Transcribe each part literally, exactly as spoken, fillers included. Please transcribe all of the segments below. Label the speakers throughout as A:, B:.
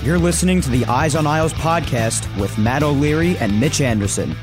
A: You're listening to the Eyes on Isles podcast with Matt O'Leary and Mitch Anderson.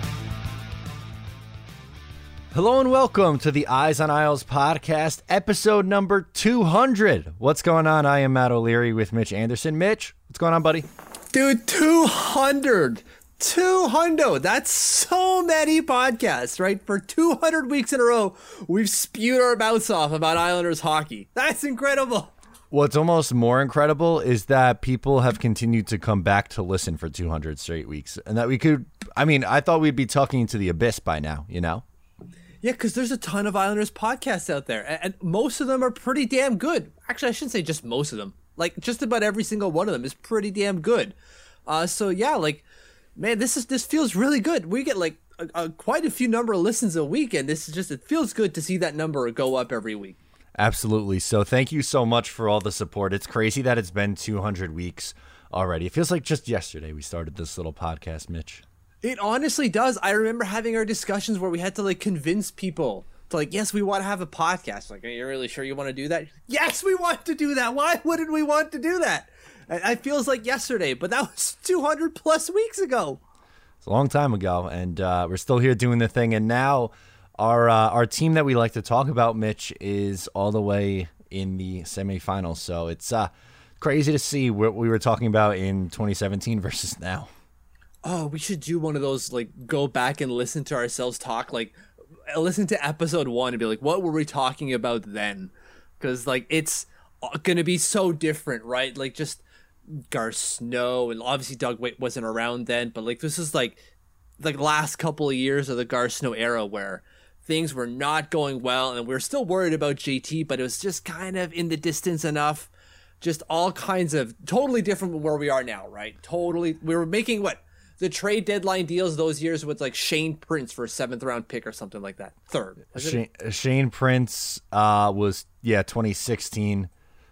B: Hello and welcome to the Eyes on Isles podcast, episode number two hundred. What's going on? I am Matt O'Leary with Mitch Anderson. Mitch, what's going on, buddy?
C: Dude, two hundred. two hundred. That's so many podcasts, right? For two hundred weeks in a row, we've spewed our mouths off about Islanders hockey. That's incredible.
B: What's almost more incredible is that people have continued to come back to listen for two hundred straight weeks. And that we could, I mean, I thought we'd be talking to the abyss by now, you know?
C: Yeah, because there's a ton of Islanders podcasts out there, and most of them are pretty damn good. Actually, I shouldn't say just most of them. Like, just about every single one of them is pretty damn good. Uh, so, yeah, like, man, this is this feels really good. We get, like, a, a, quite a few number of listens a week, and this is just, it feels good to see that number go up every week.
B: Absolutely. So thank you so much for all the support. It's crazy that it's been two hundred weeks already. It feels like just yesterday we started this little podcast, Mitch.
C: It honestly does. I remember having our discussions where we had to like convince people to like, yes, we want to have a podcast. Like, are you really sure you want to do that? Yes, we want to do that. Why wouldn't we want to do that? It feels like yesterday, but that was two hundred plus weeks ago.
B: It's a long time ago, and uh, we're still here doing the thing. And now our uh, our team that we like to talk about, Mitch, is all the way in the semifinals. So it's uh, crazy to see what we were talking about in twenty seventeen versus now.
C: Oh, we should do one of those, like, go back and listen to ourselves talk, like, listen to episode one and be like, what were we talking about then? Because, like, it's going to be so different, right? Like, just Garth Snow, and obviously Doug Weight wasn't around then, but, like, this is, like, like last couple of years of the Garth Snow era where things were not going well, and we were still worried about J T, but it was just kind of in the distance enough. Just all kinds of totally different from where we are now, right? Totally. We were making, what? The trade deadline deals those years with like Shane Prince for a seventh round pick or something like that. Third.
B: Shane, Shane Prince uh, was, yeah, twenty sixteen.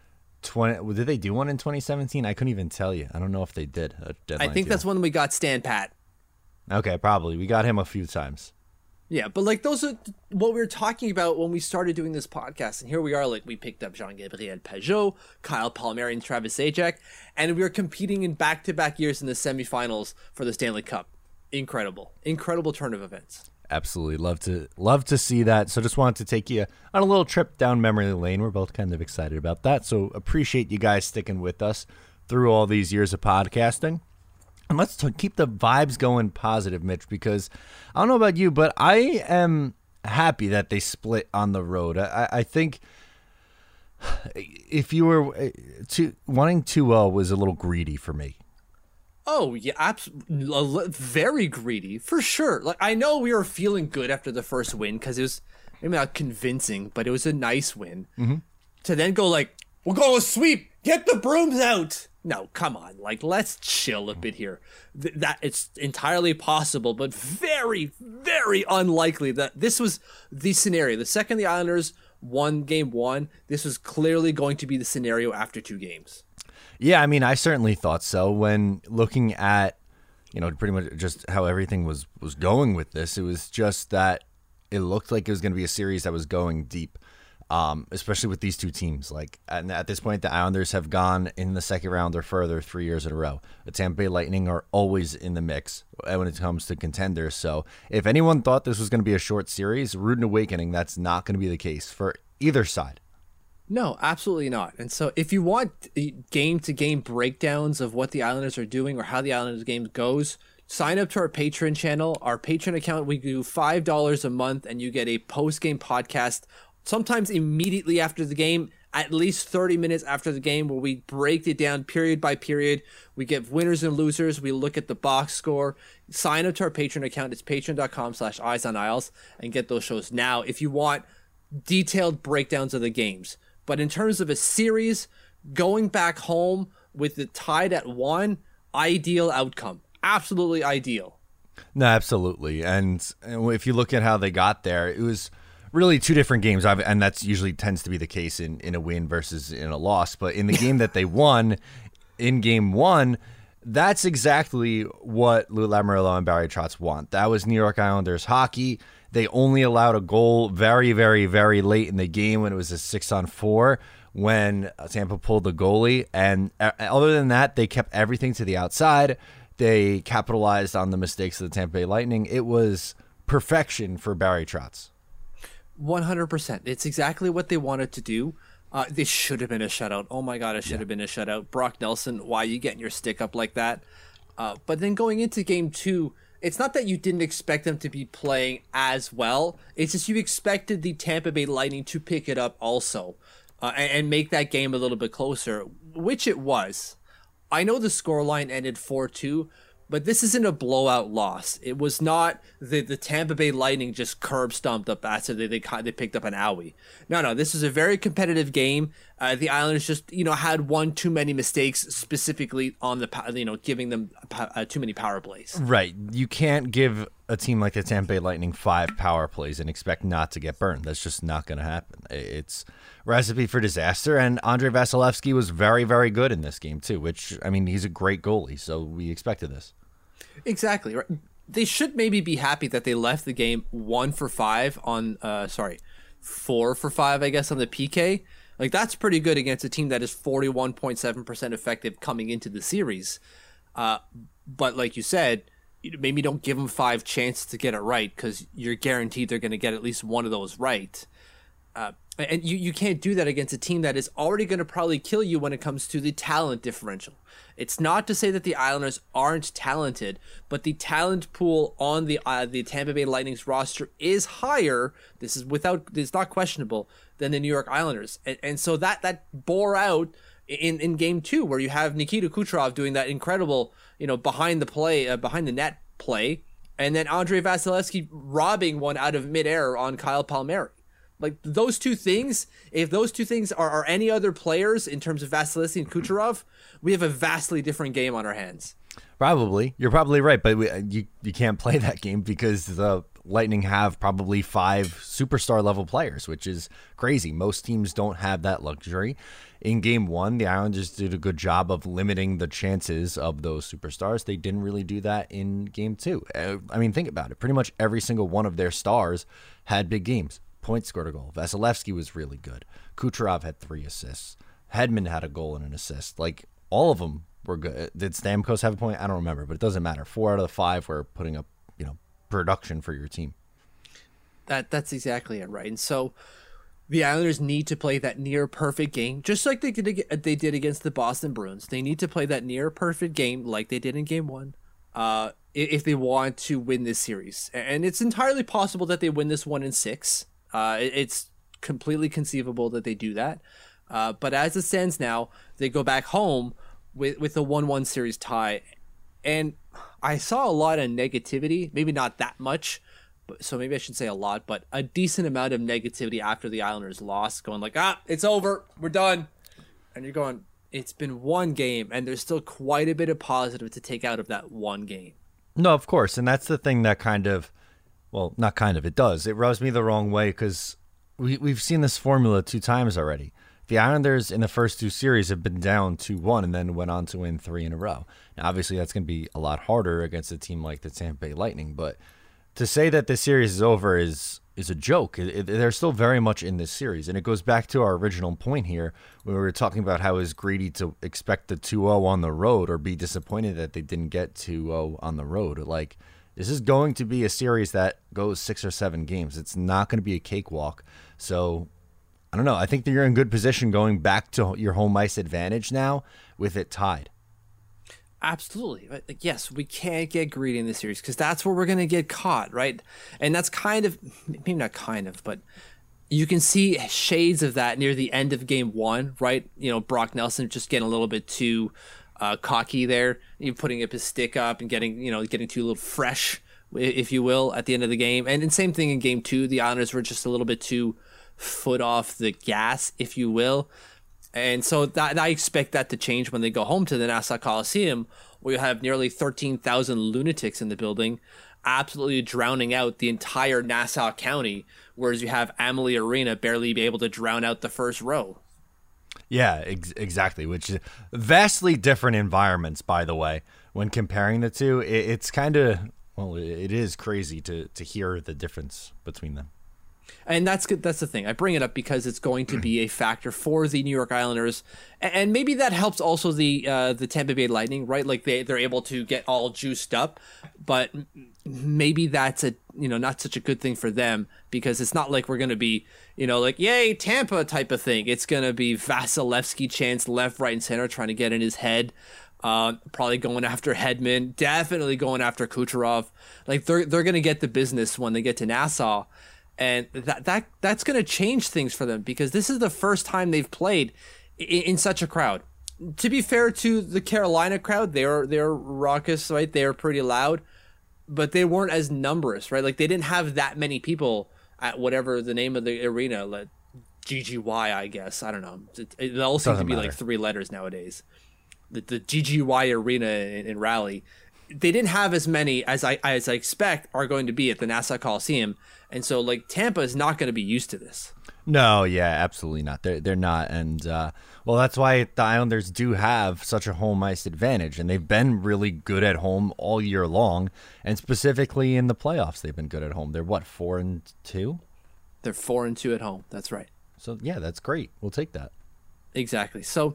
B: twenty, did they do one in twenty seventeen? I couldn't even tell you. I don't know if they did. A deadline
C: I think
B: deal.
C: that's when we got Stan Pat.
B: Okay, probably. We got him a few times.
C: Yeah, but like those are what we were talking about when we started doing this podcast. And here we are, like we picked up Jean-Gabriel Pageau, Kyle Palmieri, and Travis Zajac, and we were competing in back-to-back years in the semifinals for the Stanley Cup. Incredible. Incredible turn of events.
B: Absolutely. Love to love to see that. So just wanted to take you on a little trip down memory lane. We're both kind of excited about that. So appreciate you guys sticking with us through all these years of podcasting. And let's t- keep the vibes going positive, Mitch, because I don't know about you, but I am happy that they split on the road. I, I think if you were to, wanting two oh was a little greedy for me.
C: Oh, yeah, absolutely. Very greedy, for sure. Like I know we were feeling good after the first win because it was maybe not convincing, but it was a nice win. Mm-hmm. To then go like, we'll go a sweep, get the brooms out. No, come on. Like, let's chill a bit here. Th- that it's entirely possible, but very, very unlikely that this was the scenario. The second the Islanders won game one, this was clearly going to be the scenario after two games.
B: Yeah, I mean, I certainly thought so. When looking at, you know, pretty much just how everything was, was going with this, it was just that it looked like it was going to be a series that was going deep. Um, especially with these two teams. Like at, at this point, the Islanders have gone in the second round or further three years in a row. The Tampa Bay Lightning are always in the mix when it comes to contenders. So if anyone thought this was going to be a short series, rude and awakening, that's not going to be the case for either side.
C: No, absolutely not. And so if you want game-to-game breakdowns of what the Islanders are doing or how the Islanders game goes, sign up to our Patreon channel. Our Patreon account, we do five dollars a month, and you get a post-game podcast sometimes immediately after the game, at least thirty minutes after the game, where we break it down period by period. We get winners and losers. We look at the box score. Sign up to our Patreon account. It's patreon.com slash eyes on Isles and get those shows now if you want detailed breakdowns of the games. But in terms of a series, going back home with the tied at one, ideal outcome. Absolutely ideal.
B: No, absolutely. And if you look at how they got there, it was really two different games, and that's usually tends to be the case in, in a win versus in a loss. But in the game that they won, in game one, that's exactly what Lou Lamoriello and Barry Trotz want. That was New York Islanders hockey. They only allowed a goal very, very, very late in the game when it was a six on four, when Tampa pulled the goalie. And other than that, they kept everything to the outside. They capitalized on the mistakes of the Tampa Bay Lightning. It was perfection for Barry Trotz.
C: one hundred percent. It's exactly what they wanted to do. Uh, this should have been a shutout. Oh my God, it should yeah. have been a shutout. Brock Nelson, why are you getting your stick up like that? Uh, but then going into game two, it's not that you didn't expect them to be playing as well. It's just you expected the Tampa Bay Lightning to pick it up also uh, and, and make that game a little bit closer, which it was. I know the scoreline ended four two, but this isn't a blowout loss. It was not the, the Tampa Bay Lightning just curb stomped up after they, they they picked up an owie. No, no, this was a very competitive game. Uh, the Islanders just, you know, had one too many mistakes, specifically on the, you know, giving them uh, too many power plays.
B: Right. You can't give a team like the Tampa Bay Lightning five power plays and expect not to get burned. That's just not going to happen. It's recipe for disaster. And Andrei Vasilevsky was very, very good in this game too, which, I mean, he's a great goalie, so we expected this.
C: Exactly. They should maybe be happy that they left the game one for five on, uh, sorry, four for five, I guess, on the P K. Like, that's pretty good against a team that is forty-one point seven percent effective coming into the series. Uh, but like you said, maybe don't give them five chances to get it right because you're guaranteed they're going to get at least one of those right. Uh, and you, you can't do that against a team that is already going to probably kill you when it comes to the talent differential. It's not to say that the Islanders aren't talented, but the talent pool on the uh, the Tampa Bay Lightning's roster is higher. This is without, it's not questionable, than the New York Islanders, and, and so that that bore out in, in game two, where you have Nikita Kucherov doing that incredible, you know, behind the play, uh, behind the net play, and then Andrei Vasilevsky robbing one out of midair on Kyle Palmieri. Like, those two things, if those two things are, are any other players in terms of Vasilevsky and Kucherov, we have a vastly different game on our hands.
B: Probably. You're probably right, but we, you, you can't play that game because the Lightning have probably five superstar level players, which is crazy. Most teams don't have that luxury. In game one, the Islanders did a good job of limiting the chances of those superstars. They didn't really do that in game two. I mean, think about it. Pretty much every single one of their stars had big games. Point scored a goal. Vasilevsky was really good. Kucherov had three assists. Hedman had a goal and an assist. Like, all of them were good. Did Stamkos have a point? I don't remember, but it doesn't matter. Four out of the five were putting up, you know, production for your team.
C: That that's exactly it, right? And so the Islanders need to play that near perfect game, just like they did they did against the Boston Bruins. They need to play that near perfect game, like they did in Game One, uh, if they want to win this series. And it's entirely possible that they win this one in six. Uh, it's completely conceivable that they do that. Uh, but as it stands now, they go back home with with a one one series tie. And I saw a lot of negativity, maybe not that much, but so maybe I should say a lot, but a decent amount of negativity after the Islanders lost, going like, ah, it's over, we're done. And you're going, it's been one game, and there's still quite a bit of positive to take out of that one game.
B: No, of course, and that's the thing that kind of, well, not kind of, it does. It rubs me the wrong way because we, we've seen this formula two times already. The Islanders in the first two series have been down two one and then went on to win three in a row. Now, obviously, that's going to be a lot harder against a team like the Tampa Bay Lightning, but to say that this series is over is is a joke. It, it, they're still very much in this series, and it goes back to our original point here when we were talking about how it's greedy to expect the two oh on the road or be disappointed that they didn't get two oh on the road. Like, this is going to be a series that goes six or seven games. It's not going to be a cakewalk. So, I don't know. I think that you're in good position going back to your home ice advantage now with it tied.
C: Absolutely. Like, yes, we can't get greedy in this series because that's where we're going to get caught, right? And that's kind of, maybe not kind of, but you can see shades of that near the end of game one, right? You know, Brock Nelson just getting a little bit too uh, cocky there, you know, putting up his stick up and getting, you know, getting too a little fresh, if you will, at the end of the game. And the same thing in game two, the Islanders were just a little bit too foot off the gas, if you will. And so that, I expect that to change when they go home to the Nassau Coliseum, where you have nearly thirteen thousand lunatics in the building, absolutely drowning out the entire Nassau County, whereas you have Amalie Arena barely be able to drown out the first row.
B: Yeah, ex- exactly, which is vastly different environments, by the way. When comparing the two, it, it's kind of, well, it is crazy to, to hear the difference between them.
C: And that's good. That's the thing. I bring it up because it's going to be a factor for the New York Islanders, and maybe that helps also the uh, the Tampa Bay Lightning, right? Like they they're able to get all juiced up, but maybe that's a you know not such a good thing for them because it's not like we're going to be you know like yay Tampa type of thing. It's going to be Vasilevsky chance left, right, and center trying to get in his head. Uh, probably going after Hedman, definitely going after Kucherov. Like they're they're going to get the business when they get to Nassau. And that that that's going to change things for them because this is the first time they've played in, in such a crowd. To be fair to the Carolina crowd, they're they're raucous, right? They're pretty loud, but they weren't as numerous, right? Like they didn't have that many people at whatever the name of the arena, like G G Y, I guess. I don't know. It, it all seem to be matter. Like three letters nowadays. The the G G Y arena in, in Raleigh. They didn't have as many as I as I expect are going to be at the Nassau Coliseum, and so like Tampa is not going to be used to this.
B: No, yeah, absolutely not. They're they're not, and uh, well, that's why the Islanders do have such a home ice advantage, and they've been really good at home all year long, and specifically in the playoffs, they've been good at home. They're what four and two?
C: They're four and two at home. That's right.
B: So yeah, that's great. We'll take that.
C: Exactly. So.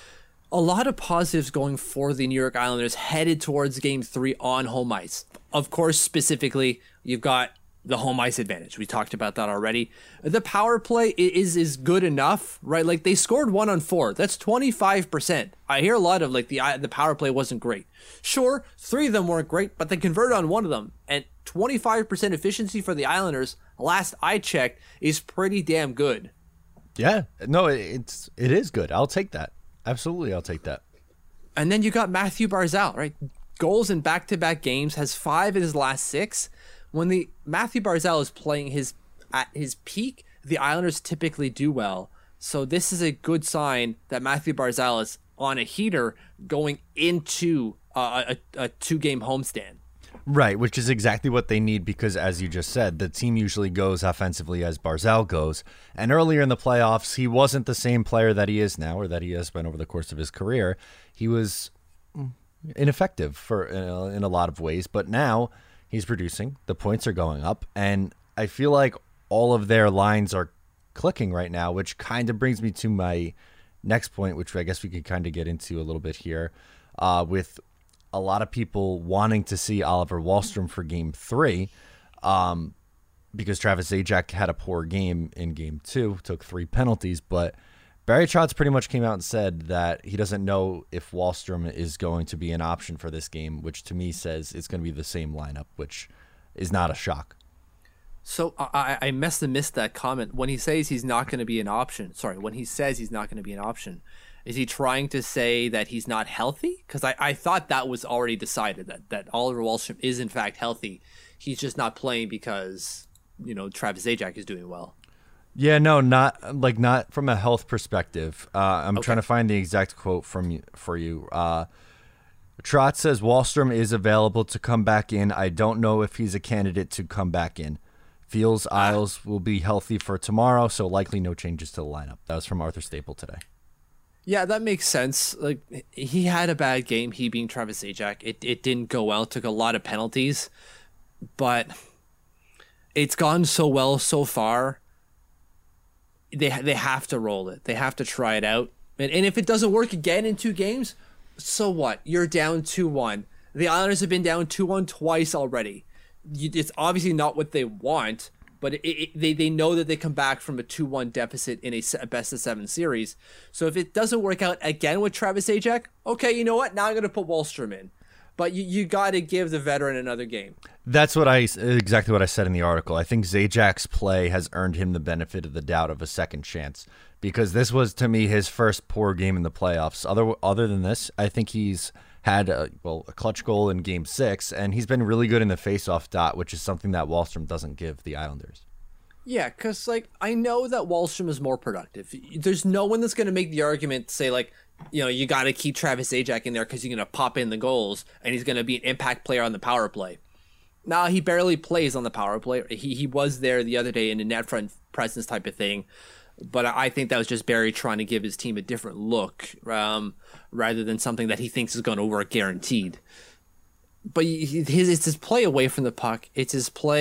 C: A lot of positives going for the New York Islanders headed towards game three on home ice. Of course, specifically, you've got the home ice advantage. We talked about that already. The power play is is good enough, right? Like they scored one on four. That's twenty-five percent. I hear a lot of like the the power play wasn't great. Sure, three of them weren't great, but they converted on one of them. And twenty-five percent efficiency for the Islanders, last I checked, is pretty damn good.
B: Yeah, no, it's it is good. I'll take that. Absolutely, I'll take that.
C: And then you got Matthew Barzal, right? Goals in back-to-back games, has five in his last six. When the Matthew Barzal is playing his at his peak, the Islanders typically do well. So this is a good sign that Matthew Barzal is on a heater going into a, a, a two-game homestand.
B: Right, which is exactly what they need because, as you just said, the team usually goes offensively as Barzal goes. And earlier in the playoffs, he wasn't the same player that he is now or that he has been over the course of his career. He was ineffective for uh, in a lot of ways, but now he's producing. The points are going up, and I feel like all of their lines are clicking right now, which kind of brings me to my next point, which I guess we could kind of get into a little bit here uh, with a lot of people wanting to see Oliver Wahlstrom for game three um, because Travis Zajac had a poor game in game two, took three penalties, but Barry Trotz pretty much came out and said that he doesn't know if Wahlstrom is going to be an option for this game, which to me says it's going to be the same lineup, which is not a shock.
C: So I, I must have missed that comment. When he says he's not going to be an option, sorry, when he says he's not going to be an option, is he trying to say that he's not healthy? Because I, I thought that was already decided, that, that Oliver Wahlstrom is in fact healthy. He's just not playing because, you know, Travis Zajac is doing well.
B: Yeah, no, not like not from a health perspective. Uh, I'm
C: Okay.
B: trying to find the exact quote from you, for you. Uh, Trotz says Wahlstrom is available to come back in. I don't know if he's a candidate to come back in. Feels Isles will be healthy for tomorrow, so likely no changes to the lineup. That was from Arthur Staple today.
C: Yeah, that makes sense. Like he had a bad game, he being Travis Zajac. It it didn't go well, took a lot of penalties, but it's gone so well so far. They they have to roll it. They have to try it out. And and if it doesn't work again in two games, so what? You're down two one. The Islanders have been down two one twice already. You, it's obviously not what they want, but it, it, they, they know that they come back from a two one deficit in a, se- a best of seven series. So if it doesn't work out again with Travis Zajac, okay, you know what? Now I'm going to put Wahlstrom in. But you, you got to give the veteran another game.
B: That's what I exactly what I said in the article. I think Zajac's play has earned him the benefit of the doubt of a second chance because this was, to me, his first poor game in the playoffs. Other other than this, I think he's had a, well a clutch goal in Game Six, and he's been really good in the faceoff dot, which is something that Wahlstrom doesn't give the Islanders.
C: Yeah, because like I know that Wahlstrom is more productive. There's no one that's going to make the argument to say like, you know, you got to keep Travis Zajac in there because you're going to pop in the goals and he's going to be an impact player on the power play. Now, he barely plays on the power play. He he was there the other day in a net front presence type of thing. But I think that was just Barry trying to give his team a different look um, rather than something that he thinks is going to work guaranteed. But his, it's his play away from the puck. It's his play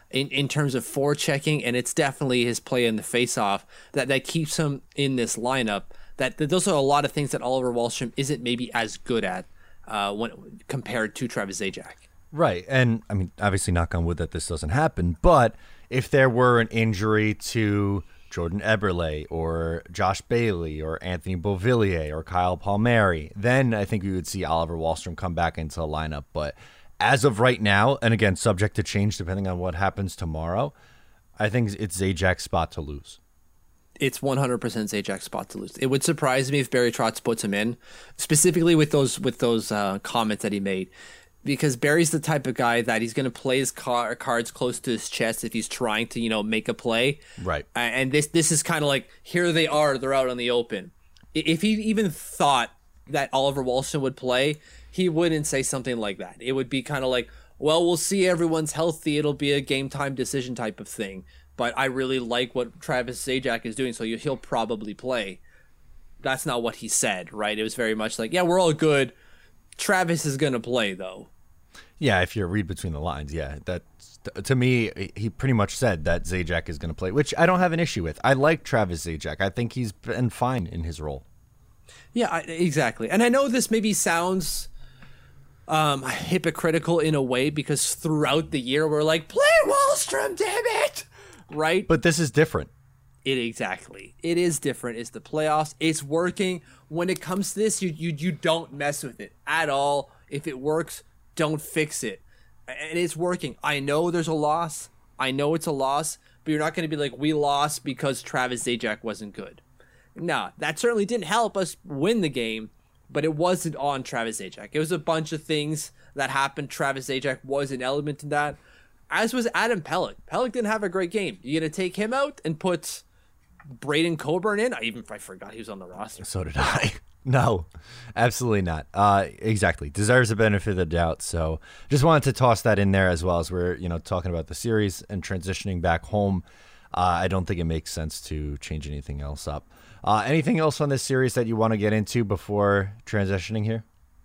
C: in, in terms of forechecking, and it's definitely his play in the faceoff that, that keeps him in this lineup. That, that those are a lot of things that Oliver Wahlstrom isn't maybe as good at uh, when compared to Travis Zajac.
B: Right. And I mean, obviously knock on wood that this doesn't happen, but if there were an injury to Jordan Eberle or Josh Bailey or Anthony Beauvillier or Kyle Palmieri, then I think we would see Oliver Wahlstrom come back into the lineup. But as of right now, and again, subject to change depending on what happens tomorrow, I think it's Zajac's spot to lose.
C: It's one hundred percent Zajac's spot to lose. It would surprise me if Barry Trotz puts him in, specifically with those with those uh, comments that he made. Because Barry's the type of guy that he's going to play his car- cards close to his chest if he's trying to, you know, make a play.
B: Right.
C: And this this is kind of like, here they are, they're out on the open. If he even thought that Oliver Wahlstrom would play, he wouldn't say something like that. It would be kind of like, well, we'll see, everyone's healthy, it'll be a game time decision type of thing. But I really like what Travis Zajac is doing, so he'll probably play. That's not what he said, right? It was very much like, yeah, we're all good. Travis is going to play, though.
B: Yeah, if you read between the lines, yeah. That, to me, he pretty much said that Zajac is going to play, which I don't have an issue with. I like Travis Zajac. I think he's been fine in his role.
C: Yeah, I, exactly. And I know this maybe sounds um, hypocritical in a way, because throughout the year we're like, play Wahlstrom, damn it! Right?
B: But this is different.
C: It exactly. It is different. It's the playoffs. It's working. When it comes to this, you you you don't mess with it at all. If it works, don't fix it. And it's working. I know there's a loss. I know it's a loss, but you're not going to be like, we lost because Travis Zajac wasn't good. No, that certainly didn't help us win the game, but it wasn't on Travis Zajac. It was a bunch of things that happened. Travis Zajac was an element in that, as was Adam Pelech. Pelech didn't have a great game. You're going to take him out and put Braden Coburn in? I even I forgot he was on the roster.
B: So did I. No, absolutely not. Uh, exactly. Deserves the benefit of the doubt. So just wanted to toss that in there, as well as we're, you know, talking about the series and transitioning back home. Uh, I don't think it makes sense to change anything else up. Uh, anything else on this series that you want to get into before transitioning here?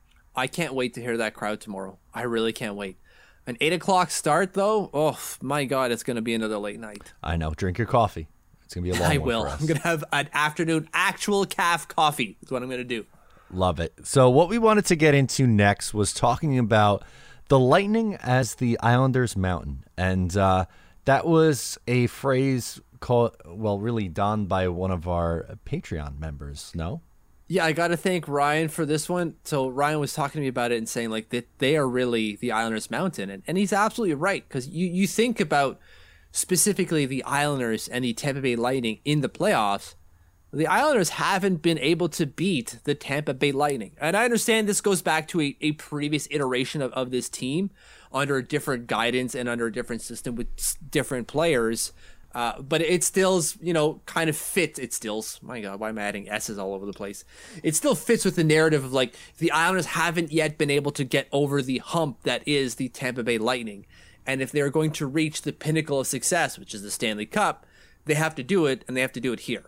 C: I can't wait to hear that crowd tomorrow. I really can't wait. An eight o'clock start, though? Oh, my God, it's going to be another late night.
B: I know. Drink your coffee. It's going to be a long
C: I
B: one
C: will.
B: for us.
C: I'm going to have an afternoon actual calf coffee. That's what I'm going to do.
B: Love it. So what we wanted to get into next was talking about the Lightning as the Islanders Mountain. And uh, that was a phrase called, well, really donned by one of our Patreon members, no?
C: Yeah, I got to thank Ryan for this one. So Ryan was talking to me about it and saying like that they are really the Islanders Mountain. And, and he's absolutely right, because you, you think about specifically the Islanders and the Tampa Bay Lightning in the playoffs. The Islanders haven't been able to beat the Tampa Bay Lightning. And I understand this goes back to a, a previous iteration of, of this team under a different guidance and under a different system with different players. Uh, but it stills, you know, kind of fits. It stills, my God, why am I adding S's all over the place? It still fits with the narrative of like the Islanders haven't yet been able to get over the hump that is the Tampa Bay Lightning. And if they're going to reach the pinnacle of success, which is the Stanley Cup, they have to do it, and they have to do it here.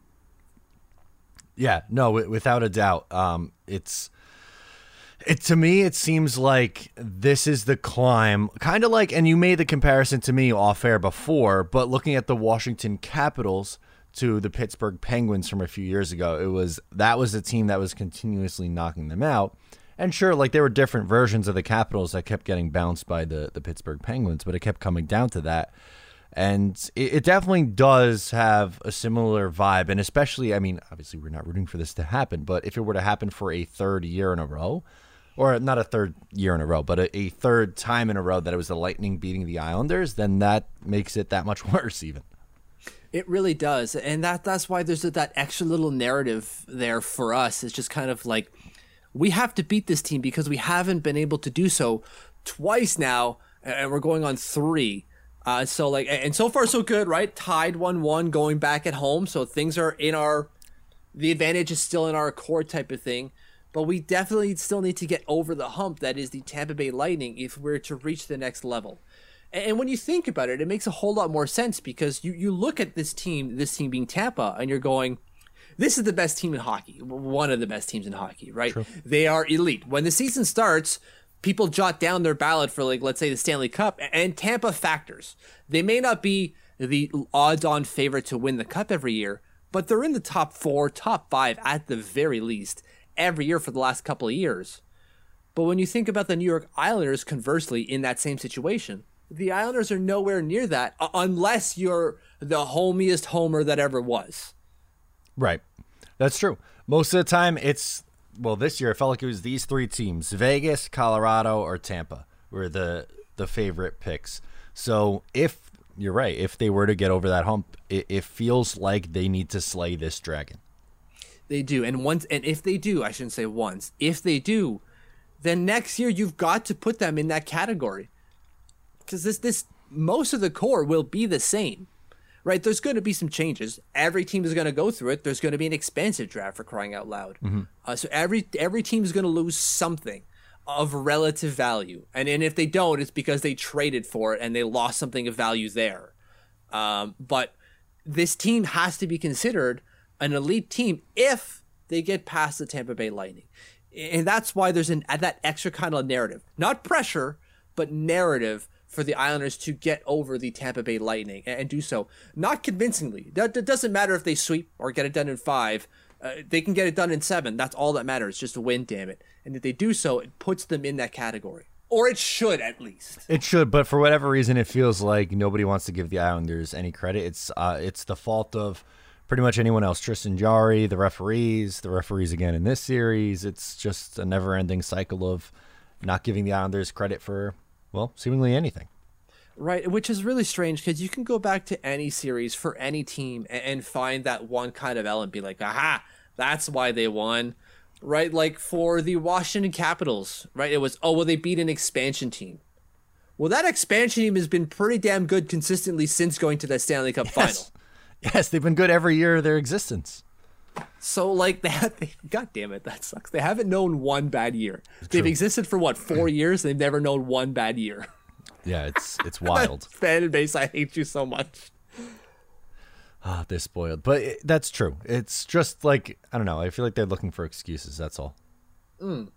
B: Yeah, no, without a doubt. Um, it's it to me, it seems like this is the climb, kind of like, and you made the comparison to me off air before, but looking at the Washington Capitals to the Pittsburgh Penguins from a few years ago, it was that was a team that was continuously knocking them out. And sure, like there were different versions of the Capitals that kept getting bounced by the, the Pittsburgh Penguins, but it kept coming down to that. And it, it definitely does have a similar vibe. And especially, I mean, obviously we're not rooting for this to happen, but if it were to happen for a third year in a row, or not a third year in a row, but a, a third time in a row that it was the Lightning beating the Islanders, then that makes it that much worse even.
C: It really does. And that that's why there's that extra little narrative there for us. It's just kind of like, we have to beat this team because we haven't been able to do so twice now, and we're going on three. Uh, so like, and so far so good, right? Tied one one going back at home. So things are in our, the advantage is still in our court type of thing. But we definitely still need to get over the hump that is the Tampa Bay Lightning if we're to reach the next level. And when you think about it, it makes a whole lot more sense, because you, you look at this team, this team being Tampa, and you're going, this is the best team in hockey, one of the best teams in hockey, right? True. They are elite. When the season starts, people jot down their ballot for, like, let's say the Stanley Cup, and Tampa factors. They may not be the odds-on favorite to win the Cup every year, but they're in the top four, top five at the very least every year for the last couple of years. But when you think about the New York Islanders, conversely, in that same situation, the Islanders are nowhere near that unless you're the homiest homer that ever was.
B: Right. That's true. Most of the time, it's, well, this year, it felt like it was these three teams, Vegas, Colorado, or Tampa, were the, the favorite picks. So if, you're right, if they were to get over that hump, it, it feels like they need to slay this dragon.
C: They do. And once, and if they do, I shouldn't say once, if they do, then next year you've got to put them in that category. Because this, this, most of the core will be the same. Right, there's going to be some changes. Every team is going to go through it. There's going to be an expansive draft, for crying out loud. Mm-hmm. Uh, so every every team is going to lose something of relative value, and and if they don't, it's because they traded for it and they lost something of value there. Um, but this team has to be considered an elite team if they get past the Tampa Bay Lightning, and that's why there's an that extra kind of narrative, not pressure, but narrative, for the Islanders to get over the Tampa Bay Lightning and do so not convincingly. That, that doesn't matter if they sweep or get it done in five. Uh, they can get it done in seven. That's all that matters, just a win, damn it. And if they do so, it puts them in that category. Or it should, at least.
B: It should, but for whatever reason, it feels like nobody wants to give the Islanders any credit. It's uh, it's the fault of pretty much anyone else. Tristan Jarry, the referees, the referees again in this series. It's just a never-ending cycle of not giving the Islanders credit for, well, seemingly anything.
C: Right, which is really strange because you can go back to any series for any team and, and find that one kind of element, be like, aha, that's why they won. Right, like for the Washington Capitals, right, it was, oh, well, they beat an expansion team. Well, that expansion team has been pretty damn good consistently since going to the Stanley Cup
B: yes.
C: final.
B: Yes, they've been good every year of their existence.
C: So, like, they have, they, God damn it, that sucks. They haven't known one bad year.
B: It's
C: they've
B: true.
C: existed for, what, four years? They've never known one bad year.
B: Yeah, it's it's wild.
C: Fan base, I hate you so much.
B: Ah, oh, they're spoiled. But it, that's true. It's just like, I don't know, I feel like they're looking for excuses, that's all.
C: Mm.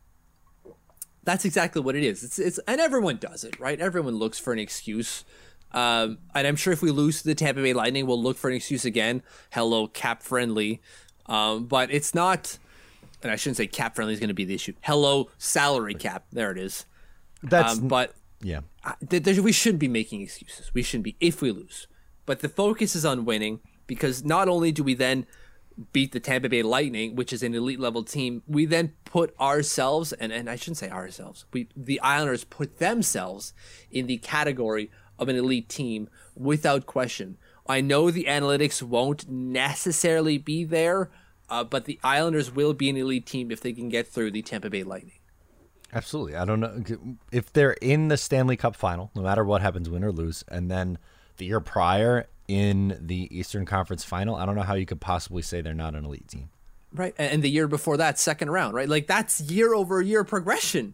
C: That's exactly what it is. It's it's and everyone does it, right? Everyone looks for an excuse. Um, and I'm sure if we lose to the Tampa Bay Lightning, we'll look for an excuse again. Hello, cap friendly. Um, but it's not, and I shouldn't say cap friendly is going to be the issue. Hello, salary cap. There it is.
B: That's
C: um, but
B: yeah.
C: Th- th- we shouldn't be making excuses. We shouldn't be if we lose. But the focus is on winning, because not only do we then beat the Tampa Bay Lightning, which is an elite level team, we then put ourselves, and, and I shouldn't say ourselves, we the Islanders put themselves in the category of an elite team without question. I know the analytics won't necessarily be there, uh, but the Islanders will be an elite team if they can get through the Tampa Bay Lightning.
B: Absolutely. I don't know if they're in the Stanley Cup final, no matter what happens, win or lose, and then the year prior in the Eastern Conference final, I don't know how you could possibly say they're not an elite team.
C: Right. And the year before that, second round, right? Like, that's year over year progression.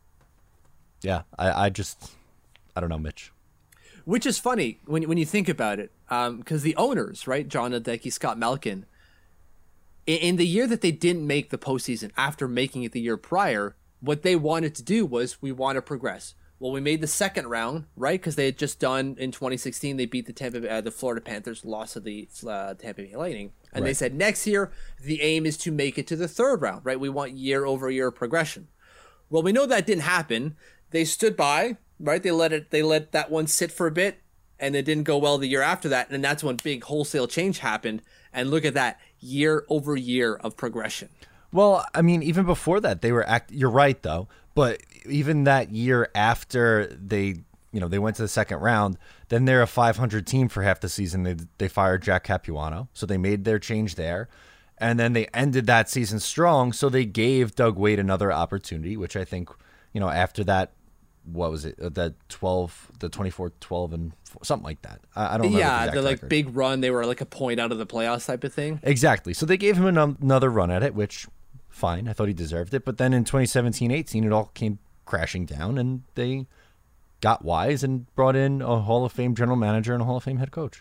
B: Yeah. I, I just, I don't know, Mitch.
C: Which is funny when, when you think about it, because um, the owners, right, John Hideki, Scott Malkin, in, in the year that they didn't make the postseason after making it the year prior, what they wanted to do was, we want to progress. Well, we made the second round, right? Because they had just done in twenty sixteen, they beat the Tampa, uh, the Florida Panthers, lost to the uh, Tampa Bay Lightning, and right. They said next year the aim is to make it to the third round, right? We want year over year progression. Well, we know that didn't happen. They stood by, right? They let it, they let that one sit for a bit, and it didn't go well the year after that, and that's when big wholesale change happened. And look at that, year over year of progression.
B: Well, I mean, even before that, they were act. You're right, though. But even that year after they, you know, they went to the second round, then they're a five hundred team for half the season. They they fired Jack Capuano, so they made their change there, and then they ended that season strong. So they gave Doug Weight another opportunity, which I think, you know, after that, what was it? That twelve, the twenty-four, twelve, and four, something like that. I, I don't remember.
C: Yeah,
B: the,
C: the like
B: record.
C: big run. They were like a point out of the playoffs type of thing.
B: Exactly. So they gave him an, another run at it, which. Fine. I thought he deserved it. But then in twenty seventeen eighteen, it all came crashing down, and they got wise and brought in a Hall of Fame general manager and a Hall of Fame head coach.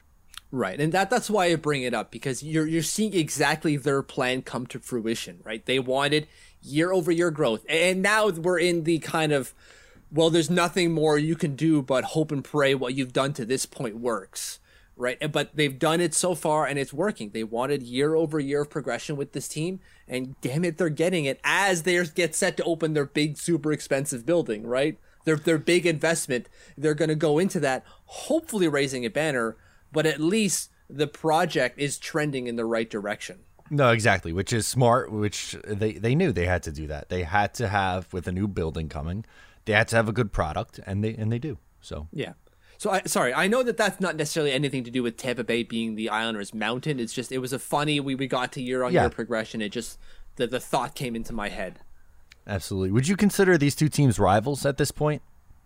C: Right, and that that's why I bring it up, because you're you're seeing exactly their plan come to fruition, right? They wanted year over year growth, and now we're in the kind of, well, there's nothing more you can do but hope and pray what you've done to this point works, right? But they've done it so far, and it's working. They wanted year over year of progression with this team, and damn it, they're getting it as they get set to open their big, super expensive building, right? Their their big investment, they're going to go into that, hopefully raising a banner. But at least the project is trending in the right direction.
B: No, exactly, which is smart, which they, they knew they had to do that. They had to have, with a new building coming, they had to have a good product, and they and they do. So
C: yeah. So, I, sorry, I know that that's not necessarily anything to do with Tampa Bay being the Islanders' mountain. It's just, it was a funny, we, we got to year-on-year
B: yeah. progression.
C: It just, the, the thought came into my head.
B: Absolutely. Would you consider these two teams rivals at this point?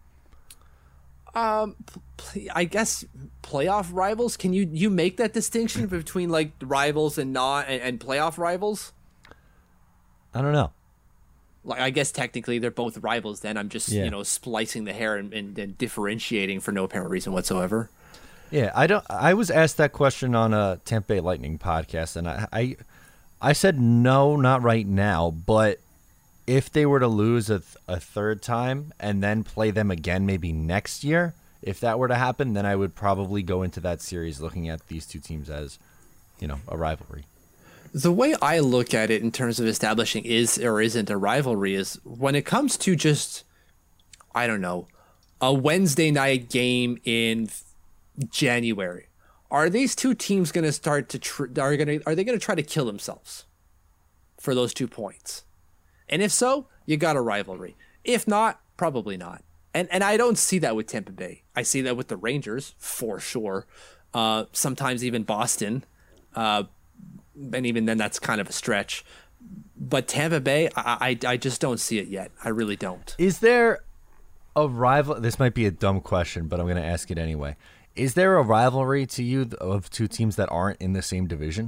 C: Um, I guess playoff rivals. Can you you make that distinction between like rivals and not and, and playoff rivals?
B: I don't know.
C: Like, I guess technically they're both rivals. Then I'm just
B: yeah.
C: you know splicing the hair and, and, and differentiating for no apparent reason whatsoever.
B: Yeah, I don't. I was asked that question on a Tampa Bay Lightning podcast, and I I, I said no, not right now, but. If they were to lose a, th- a third time and then play them again maybe next year, if that were to happen, then I would probably go into that series looking at these two teams as, you know, a rivalry.
C: The way I look at it in terms of establishing is or isn't a rivalry is when it comes to just, I don't know, a Wednesday night game in January. Are these two teams going to start to tr- are going to are they going to try to kill themselves for those two points? And if so, you got a rivalry. If not, probably not. And and I don't see that with Tampa Bay. I see that with the Rangers, for sure. Uh, sometimes even Boston. Uh, and even then, that's kind of a stretch. But Tampa Bay, I, I, I just don't see it yet. I really don't.
B: Is there a rival? This might be a dumb question, but I'm going to ask it anyway. Is there a rivalry to you of two teams that aren't in the same division?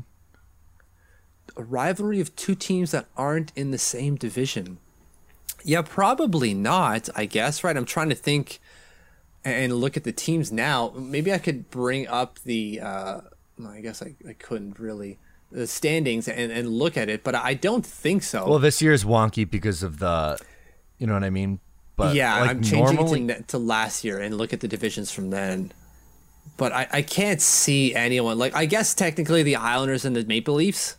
C: A rivalry of two teams that aren't in the same division. Yeah, probably not, I guess, right? I'm trying to think and look at the teams now. Maybe I could bring up the, uh, I guess I, I couldn't really, the standings and, and look at it, but I don't think so.
B: Well, this year's wonky because of the, you know what I mean? But
C: yeah,
B: like
C: I'm changing
B: normally...
C: it to, to last year and look at the divisions from then. But I, I can't see anyone. Like, I guess technically the Islanders and the Maple Leafs.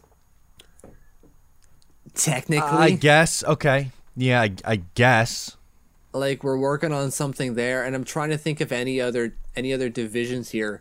C: Technically,
B: I guess. Okay. Yeah, I, I guess.
C: Like, we're working on something there, and I'm trying to think of any other any other divisions here.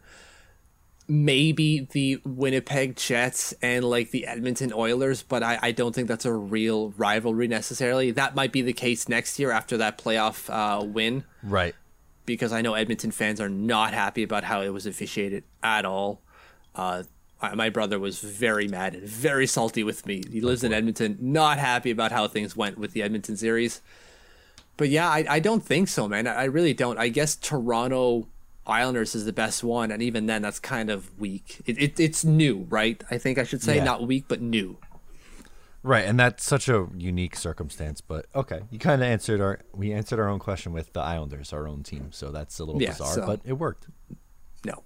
C: Maybe the Winnipeg Jets and like the Edmonton Oilers, but I, I don't think that's a real rivalry necessarily. That might be the case next year after that playoff uh, win.
B: Right.
C: Because I know Edmonton fans are not happy about how it was officiated at all. Uh My brother was very mad and very salty with me. He lives in Edmonton, not happy about how things went with the Edmonton series. But yeah, I, I don't think so, man. I really don't. I guess Toronto Islanders is the best one, and even then, that's kind of weak. It, it It's new, right? I think I should say
B: yeah.
C: not weak, but new.
B: Right, and that's such a unique circumstance. But okay, you kind of answered our we answered our own question with the Islanders, our own team. So that's a little
C: yeah,
B: bizarre,
C: so,
B: but it worked.
C: No.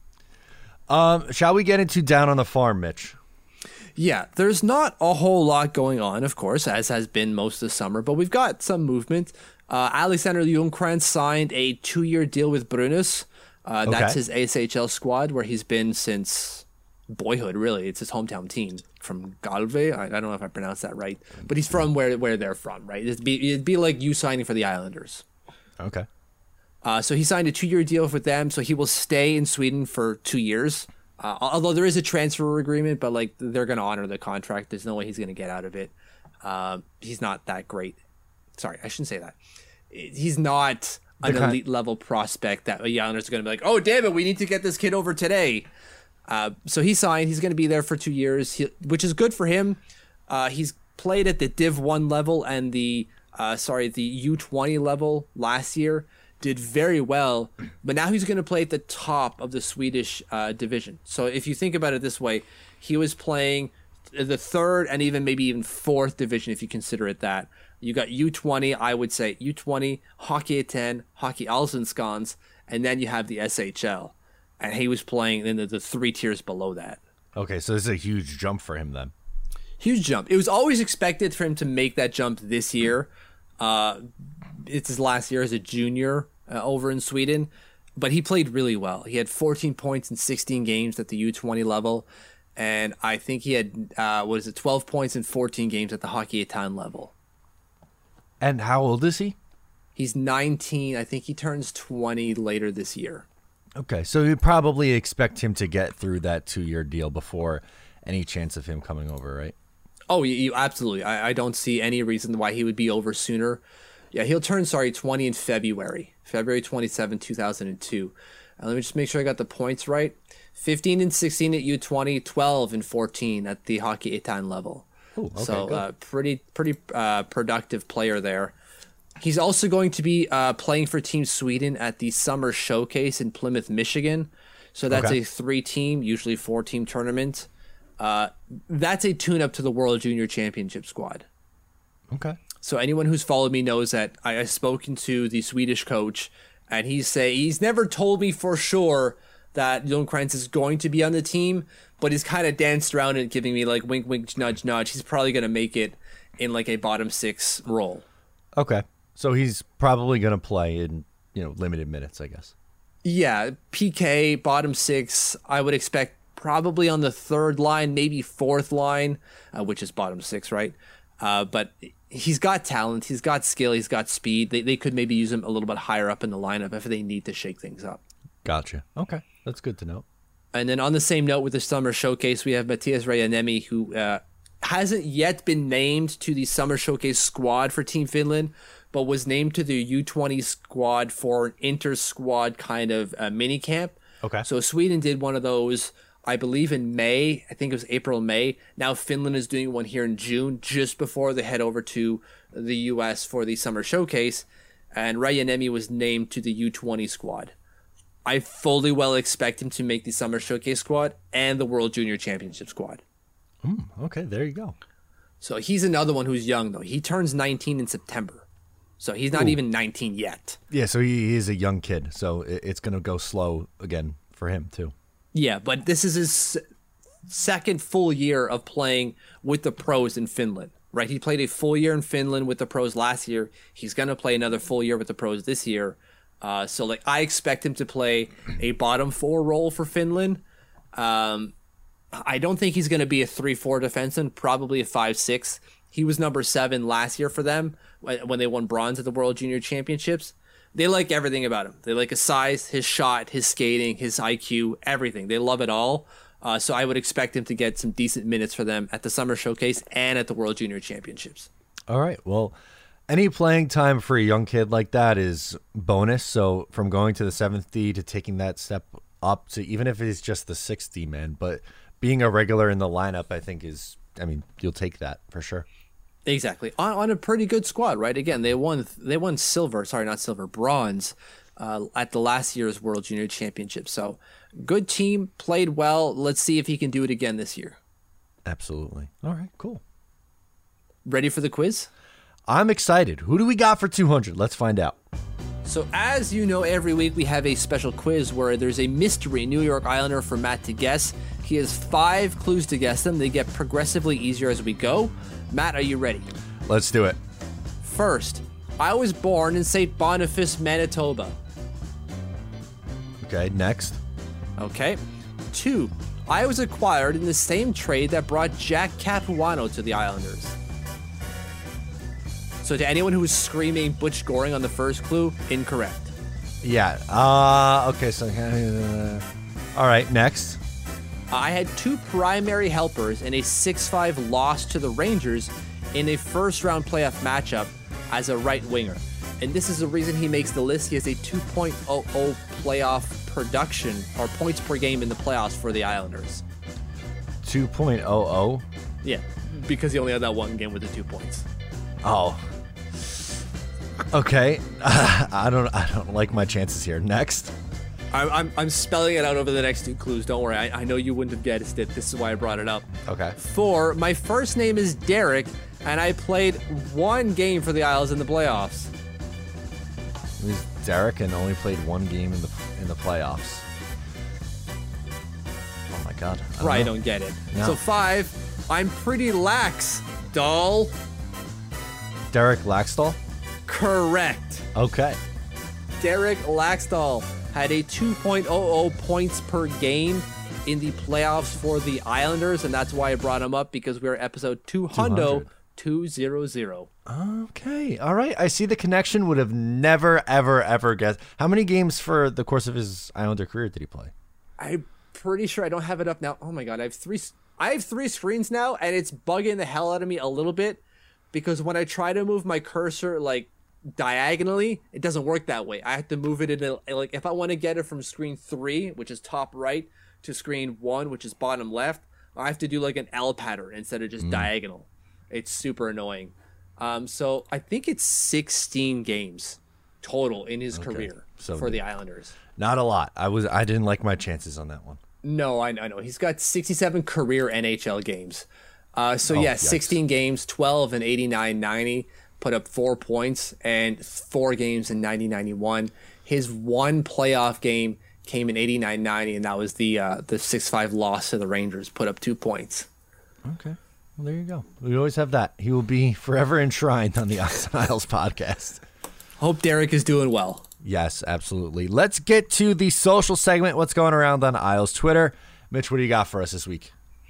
B: Um, shall we get into Down on the Farm, Mitch?
C: Yeah, there's not a whole lot going on, of course, as has been most of the summer, but we've got some movement. Uh, Alexander Ljungqvist signed a two-year deal with Brynäs. Uh, that's
B: okay.
C: his A S H L squad, where he's been since boyhood, really. It's his hometown team from Galve. I, I don't know if I pronounced that right, but he's from where where they're from, right? It'd be, it'd be like you signing for the Islanders.
B: Okay.
C: Uh, so he signed a two-year deal with them, so he will stay in Sweden for two years. Uh, although there is a transfer agreement, but like they're going to honor the contract. There's no way he's going to get out of it. Uh, he's not that great. Sorry, I shouldn't say that. He's not an
B: kind-
C: elite level prospect that the Islanders are going to be like, oh, damn it, we need to get this kid over today. Uh, so he signed. He's going to be there for two years, he, which is good for him. Uh, he's played at the Div one level and the uh, sorry the U twenty level last year. Did very well, but now he's going to play at the top of the Swedish uh, division. So if you think about it this way, he was playing the third and even maybe even fourth division if you consider it that. You got U twenty, I would say U twenty, Hockey ten, Hockey Allsvenskans, and then you have the S H L. and he was playing in the, the three tiers below that.
B: Okay, so this is a huge jump for him then.
C: Huge jump. It was always expected for him to make that jump this year. Uh, it's his last year as a junior uh, over in Sweden, but he played really well. He had fourteen points in sixteen games at the U twenty level, and I think he had, uh, what is it, twelve points in fourteen games at the Hockey eight Town level.
B: And how old is he?
C: He's nineteen. I think he turns twenty later this year.
B: Okay, so you probably expect him to get through that two-year deal before any chance of him coming over, right?
C: Oh, you, you absolutely. I, I don't see any reason why he would be over sooner. Yeah, he'll turn, sorry, twenty in February. February twenty-seventh, two thousand two. Uh, let me just make sure I got the points right. fifteen and sixteen at U twenty, twelve and fourteen at the Hockey eight Town level.
B: Ooh, okay,
C: so
B: good.
C: uh, pretty pretty uh, productive player there. He's also going to be uh, playing for Team Sweden at the Summer Showcase in Plymouth, Michigan. So that's
B: Okay.
C: a three-team, usually four-team tournament. Uh, that's a tune-up to the World Junior Championship squad.
B: Okay.
C: So anyone who's followed me knows that I have spoken to the Swedish coach, and he's say he's never told me for sure that Ljungcrantz is going to be on the team, but he's kind of danced around it, giving me like wink, wink, nudge, nudge. He's probably going to make it in like a bottom six role.
B: Okay. So he's probably going to play in, you know, limited minutes, I guess.
C: Yeah, P K, bottom six, I would expect probably on the third line, maybe fourth line, uh, which is bottom six, right? Uh, but he's got talent, he's got skill, he's got speed. They, they could maybe use him a little bit higher up in the lineup if they need to shake things up.
B: Gotcha. Okay. That's good to know.
C: And then on the same note with the Summer Showcase, we have Matthias Rajanemi, who uh, hasn't yet been named to the Summer Showcase squad for Team Finland, but was named to the U twenty squad for an inter-squad kind of uh, mini camp.
B: Okay.
C: So Sweden did one of those, I believe, in May. I think it was April, May. Now Finland is doing one here in June, just before they head over to the U S for the Summer Showcase. And Rajanemi was named to the U twenty squad. I fully well expect him to make the Summer Showcase squad and the World Junior Championship squad.
B: Mm, okay, there you go.
C: So he's another one who's young, though. He turns nineteen in September. So he's not
B: Ooh.
C: even nineteen yet.
B: Yeah, so he, he is a young kid, so it, it's going to go slow again for him, too.
C: Yeah, but this is his s- second full year of playing with the pros in Finland, right? He played a full year in Finland with the pros last year. He's going to play another full year with the pros this year. Uh, so, like, I expect him to play a bottom four role for Finland. Um, I don't think he's going to be a three four defenseman, probably a five six. He was number seven last year for them when when they won bronze at the World Junior Championships. They like everything about him. They like his size, his shot, his skating, his I Q, everything. They love it all. Uh, so I would expect him to get some decent minutes for them at the Summer Showcase and at the World Junior Championships.
B: All right, well, any playing time for a young kid like that is bonus. So from going to the seventh D to taking that step up to, even if it's just the sixth D, man, but being a regular in the lineup, I think is, I mean, you'll take that for sure.
C: Exactly. On, on a pretty good squad, right? Again, they won they won silver, sorry, not silver, bronze uh, at the last year's World Junior Championship. So good team, played well. Let's see if he can do it again this year.
B: Absolutely. All right, cool.
C: Ready for the quiz?
B: I'm excited. Who do we got for two hundred? Let's find out.
C: So as you know, every week we have a special quiz where there's a mystery New York Islander for Matt to guess. He has five clues to guess them. They get progressively easier as we go. Matt, are you ready?
B: Let's do it.
C: First, I was born in Saint Boniface, Manitoba.
B: Okay, next.
C: Okay. Two, I was acquired in the same trade that brought Jack Capuano to the Islanders. So to anyone who was screaming Butch Goring on the first clue, incorrect.
B: Yeah. Uh, okay, so. Uh, all right, next.
C: I had two primary helpers in a six five loss to the Rangers in a first-round playoff matchup as a right winger. And this is the reason he makes the list. He has a two point oh oh playoff production, or points per game in the playoffs for the Islanders.
B: two point oh oh?
C: Yeah, because he only had that one game with the two points.
B: Oh. Okay. Uh, I don't I don't like my chances here. Next.
C: I'm, I'm, I'm spelling it out over the next two clues. Don't worry. I, I know you wouldn't have guessed it. This is why I brought it up.
B: Okay.
C: Four, my first name is Derek, and I played one game for the Isles in the playoffs.
B: It was Derek and only played one game in the in the playoffs. God. I
C: Probably
B: know.
C: don't get it.
B: No.
C: So five, I'm pretty lax, doll.
B: Derek Laxdal?
C: Correct.
B: Okay.
C: Derek Laxdal had a two point oh oh points per game in the playoffs for the Islanders, and that's why I brought him up, because we're episode two hundred, two hundred.
B: Okay. All right. I see the connection. Would have never, ever, ever guessed. How many games for the course of his Islander career did he play?
C: I'm pretty sure I don't have it up now. Oh my god, I have three. I have three screens now, and it's bugging the hell out of me a little bit, because when I try to move my cursor like diagonally, it doesn't work that way. I have to move it in a, like if I want to get it from screen three, which is top right, to screen one, which is bottom left, I have to do like an L pattern instead of just mm. diagonal. It's super annoying. Um, so I think it's sixteen games total in his okay. career so for the Islanders.
B: Not a lot. I was I didn't like my chances on that one.
C: No, I, I know. He's got sixty-seven career N H L games. Uh, so, oh, yeah, yikes. sixteen games, twelve and eighty-nine ninety, put up four points, and four games in ninety ninety-one. His one playoff game came in eighty-nine ninety, and that was the uh, the six five loss to the Rangers, put up two points.
B: Okay. Well, there you go. We always have that. He will be forever enshrined on the Ice and Isles podcast.
C: Hope Derek is doing well.
B: Yes, absolutely. Let's get to the social segment. What's going around on Isles Twitter? Mitch, what do you got for us this week?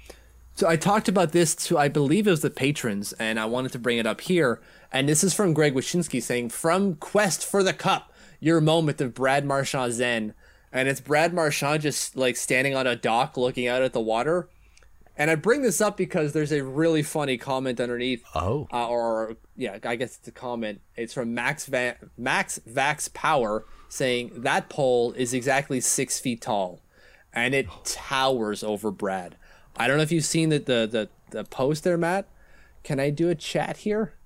C: So I talked about this to, I believe it was the patrons, and I wanted to bring it up here. And this is from Greg Wyshynski saying, from Quest for the Cup, your moment of Brad Marchand Zen. And it's Brad Marchand just like standing on a dock looking out at the water. And I bring this up because there's a really funny comment underneath.
B: Oh.
C: Uh, or, yeah, I guess it's a comment. It's from Max Va- Max Vax Power saying, that pole is exactly six feet tall. And it towers over Brad. I don't know if you've seen the, the, the, the post there, Matt. Can I do a chat here?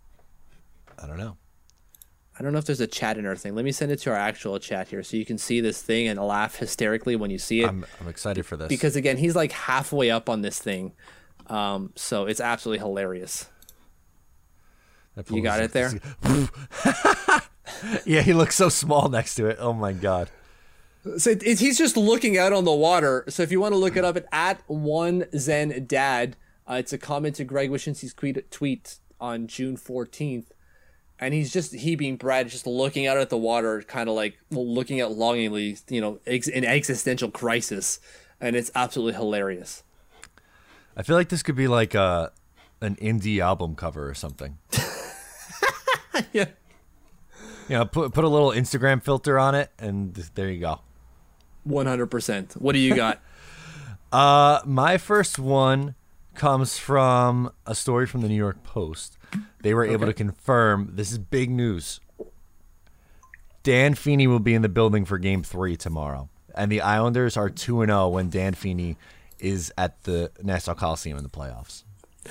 B: I don't know.
C: I don't know if there's a chat in our thing. Let me send it to our actual chat here so you can see this thing and laugh hysterically when you see it.
B: I'm, I'm excited for this.
C: Because, again, he's like halfway up on this thing. Um, so it's absolutely hilarious. You got it there?
B: Yeah, he looks so small next to it. Oh, my God.
C: So it, it, he's just looking out on the water. So if you want to look it up, at, at one Zen Dad, uh, it's a comment to Greg Wyshynski's tweet, tweet on June fourteenth. And he's just, he being Brad, just looking out at the water, kind of like looking out longingly, you know, ex- an existential crisis. And it's absolutely hilarious.
B: I feel like this could be like a, an indie album cover or something.
C: Yeah.
B: You know, put, put a little Instagram filter on it, and there you go.
C: one hundred percent. What do you got?
B: uh, my first one comes from a story from the New York Post. They were able okay. to confirm, this is big news, Dan Feeney will be in the building for game three tomorrow. And the Islanders are two and oh when Dan Feeney is at the Nassau Coliseum in the playoffs.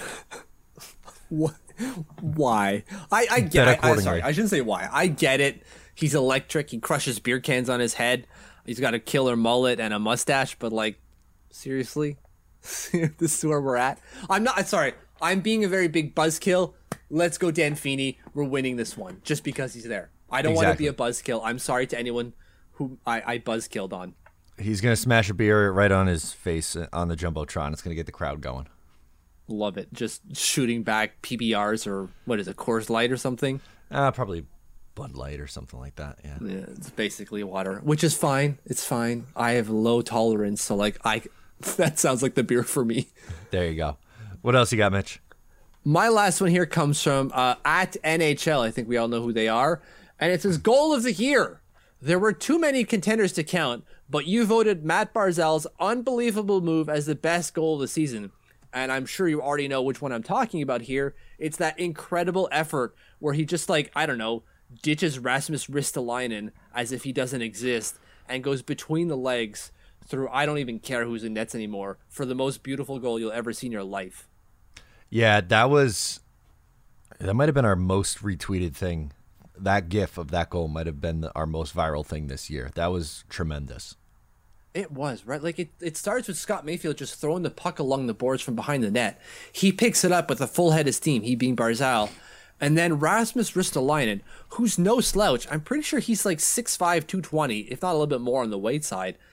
C: What? Why? I, I get it. I'm sorry, I shouldn't say why. I get it. He's electric. He crushes beer cans on his head. He's got a killer mullet and a mustache, but like, seriously? This is where we're at? I'm not, sorry. I'm being a very big buzzkill. Let's go Dan Feeney. We're winning this one just because he's there. I don't exactly. want to be a buzzkill. I'm sorry to anyone who I, I buzzkilled on.
B: He's going to smash a beer right on his face on the Jumbotron. It's going to get the crowd going.
C: Love it. Just shooting back P B Rs or what is it, Coors Light or something?
B: Uh, probably Bud Light or something like that. Yeah.
C: Yeah, it's basically water, which is fine. It's fine. I have low tolerance, so like I, that sounds like the beer for me.
B: There you go. What else you got, Mitch?
C: My last one here comes from uh, at N H L. I think we all know who they are, and it says goal of the year. There were too many contenders to count, but you voted Matt Barzal's unbelievable move as the best goal of the season. And I'm sure you already know which one I'm talking about here. It's that incredible effort where he just like, I don't know, ditches Rasmus Ristolainen as if he doesn't exist and goes between the legs through, I don't even care who's in nets anymore, for the most beautiful goal you'll ever see in your life.
B: Yeah, that was, that might have been our most retweeted thing. That gif of that goal might have been the, our most viral thing this year. That was tremendous.
C: It was, right? Like, it, it starts with Scott Mayfield just throwing the puck along the boards from behind the net. He picks it up with a full head of steam, he being Barzal. And then Rasmus Ristolainen, who's no slouch. I'm pretty sure he's like six five, two twenty, if not a little bit more on the weight side.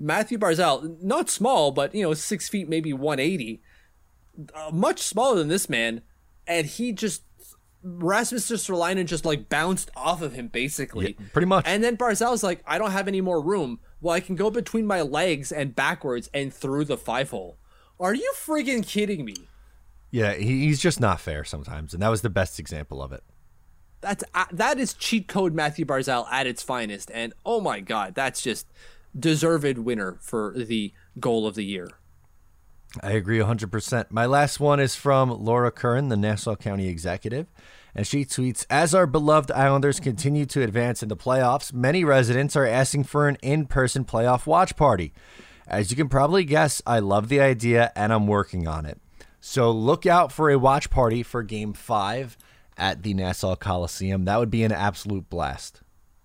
C: Matthew Barzal, not small, but, you know, six feet, maybe one eighty, uh, much smaller than this man. And he just, Rasmus Ristolainen just like bounced off of him basically.
B: Yeah, pretty much.
C: And then Barzal's like, I don't have any more room. Well, I can go between my legs and backwards and through the five hole. Are you friggin' kidding me?
B: Yeah, he, he's just not fair sometimes. And that was the best example of it.
C: That's uh, that is cheat code Matthew Barzal at its finest. And oh my God, that's just deserved winner for the goal of the year.
B: I agree one hundred percent. My last one is from Laura Curran, the Nassau County executive, and she tweets, as our beloved Islanders continue to advance in the playoffs, many residents are asking for an in-person playoff watch party. As you can probably guess, I love the idea and I'm working on it. So look out for a watch party for Game five at the Nassau Coliseum. That would be an absolute blast.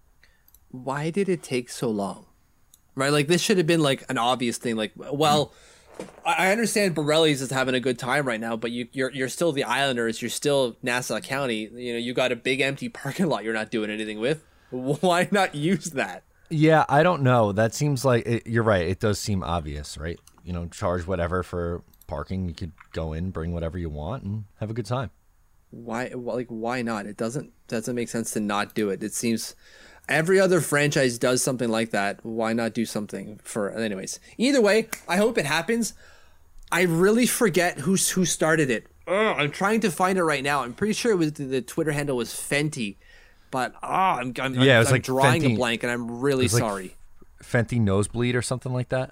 C: Why did it take so long? Right? Like, this should have been like an obvious thing. Like, well... I understand Borelli's is having a good time right now, but you, you're you're still the Islanders. You're still Nassau County. You know, you got a big empty parking lot you're not doing anything with. Why not use that?
B: Yeah, I don't know. That seems like it, you're right. It does seem obvious, right? You know, charge whatever for parking. You could go in, bring whatever you want, and have a good time.
C: Why? Like, why not? It doesn't doesn't make sense to not do it. It seems every other franchise does something like that. Why not do something for... Anyways, either way, I hope it happens. I really forget who's who started it. Ugh, I'm trying to find it right now. I'm pretty sure it was the Twitter handle was Fenty, but ah, I'm, I'm,
B: yeah, it was
C: I'm
B: like
C: drawing
B: Fenty,
C: a blank, and I'm really
B: like
C: sorry.
B: Fenty Nosebleed or something like that.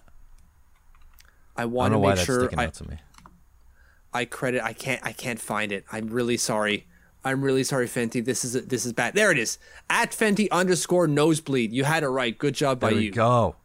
C: I want
B: I
C: to
B: make
C: make
B: that's
C: sure
B: sticking
C: I,
B: out to me.
C: I credit. I can't. I can't find it. I'm really sorry. I'm really sorry, Fenty. This is this is bad. There it is. At Fenty underscore Nosebleed. You had it right. Good job by
B: there we
C: you.
B: Go.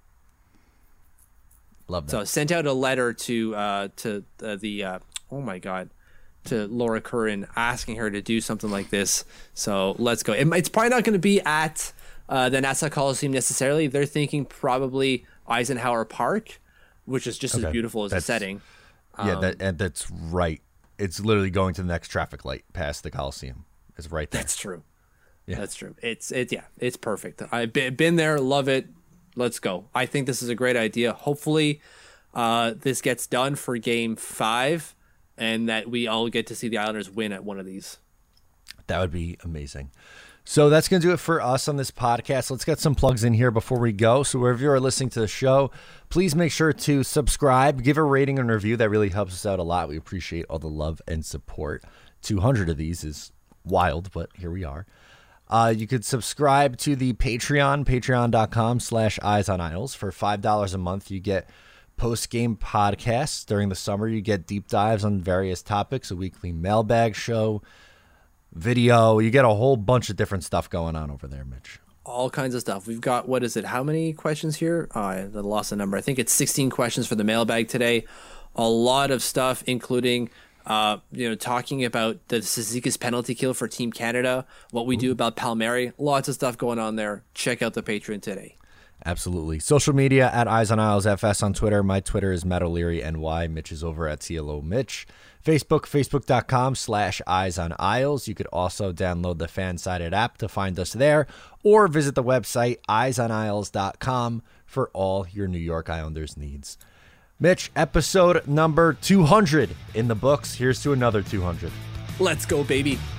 B: Love that.
C: So sent out a letter to uh, to uh, the uh, oh my god to Laura Curran asking her to do something like this. So let's go. It, it's probably not going to be at uh, the Nassau Coliseum necessarily. They're thinking probably Eisenhower Park, which is just
B: Okay.
C: as beautiful as
B: That's-
C: the setting.
B: Yeah,
C: Um,
B: that and that's right. It's literally going to the next traffic light past the Coliseum. It's right there.
C: That's true.
B: Yeah.
C: That's true. It's it yeah, it's perfect. I've been, been there, love it. Let's go. I think this is a great idea. Hopefully uh, this gets done for game five and that we all get to see the Islanders win at one of these.
B: That would be amazing. So that's going to do it for us on this podcast. Let's get some plugs in here before we go. So wherever you are listening to the show, please make sure to subscribe, give a rating and review. That really helps us out a lot. We appreciate all the love and support. two hundred of these is wild, but here we are. Uh, you could subscribe to the Patreon, patreon.com slash Eyes on Isles. For five dollars a month, you get post-game podcasts. During the summer, you get deep dives on various topics, a weekly mailbag show, video. You get a whole bunch of different stuff going on over there, Mitch.
C: All kinds of stuff. We've got, what is it? How many questions here? Oh, I lost the number. I think it's sixteen questions for the mailbag today. A lot of stuff, including, uh, you know, talking about the Cizikas penalty kill for Team Canada, what we do about Palmieri. Lots of stuff going on there. Check out the Patreon today.
B: Absolutely. Social media at Eyes on Isles F S on Twitter. My Twitter is Matt O'Leary N Y. Mitch is over at C L O Mitch. Facebook, facebook.com slash Eyes on Isles. You could also download the fan-sided app to find us there, or visit the website eyes on isles dot com for all your New York Islanders needs. Mitch, episode number two hundred in the books. Here's to another two hundred.
C: Let's go, baby.